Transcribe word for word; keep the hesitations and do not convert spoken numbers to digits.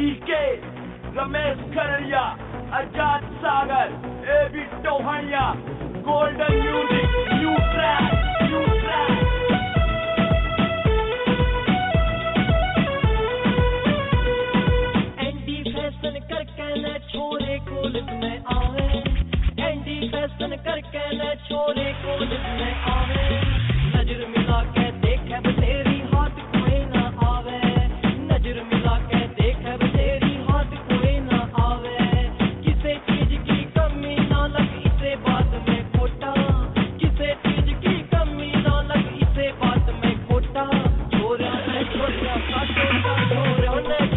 BK, Ramesh Kharadiya, Azad Sagar, A B Tohaniya, golden music, new track, new track. एंडी fashion करके न छोरे कॉलेज में आवे, एंडी फैशन करके न छोरे कॉलेज में आवे, नजर मिला के देखे तेरी हाथ कोई ना आवे, नजर मिला के देखे तेरी हाथ कोई ना आवे, किसे चीज की कमी ना लग इसे बात में खोटा, किसे चीज की कमी ना लग इसे बात में खोटा, छोरा ने छोरा का छोटा, छोरा ने